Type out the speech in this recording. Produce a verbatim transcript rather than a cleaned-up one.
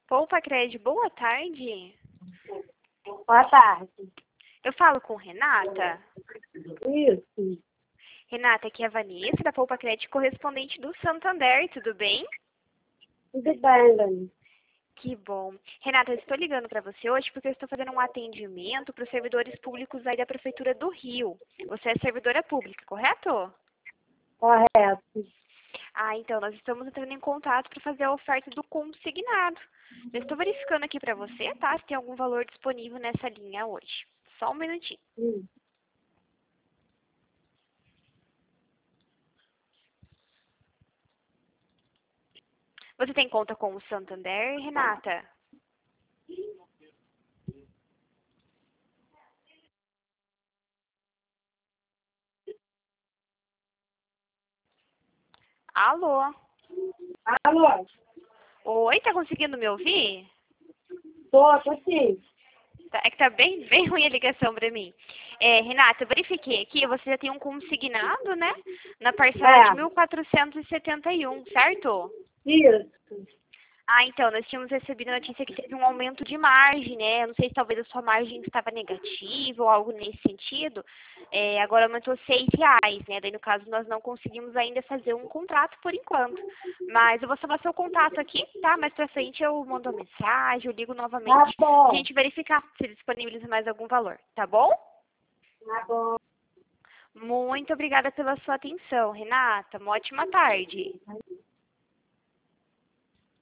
Poupa Crédito, boa tarde. Boa tarde. Eu falo com Renata. Isso. Renata, aqui é a Vanessa, da Poupa Crédito, correspondente do Santander, tudo bem? Tudo bem, Dani? Que bom. Renata, eu estou ligando para você hoje porque eu estou fazendo um atendimento para os servidores públicos aí da Prefeitura do Rio. Você é servidora pública, correto? Correto. Ah, então, nós estamos entrando em contato para fazer a oferta do consignado. Eu estou verificando aqui para você, tá? Se tem algum valor disponível nessa linha hoje. Só um minutinho. Hum. Você tem conta com o Santander, Renata? Alô? Alô? Oi, tá conseguindo me ouvir? Tô, tô sim. Tá- É que tá bem, bem ruim a ligação pra mim. É, Renata, eu verifiquei aqui, você já tem um consignado, né? Na parcela de É. mil quatrocentos e setenta e um, certo? Isso. Ah, então, nós tínhamos recebido a notícia que teve um aumento de margem, né? Eu não sei se talvez a sua margem estava negativa ou algo nesse sentido. É, agora aumentou seis reais, né? Daí, no caso, nós não conseguimos ainda fazer um contrato por enquanto. Mas eu vou salvar seu contato aqui, tá? Mais pra frente eu mando uma mensagem, eu ligo Tá novamente pra bom. gente verificar se disponibiliza mais algum valor, tá bom? Tá bom. Muito obrigada pela sua atenção, Renata. Uma ótima tarde.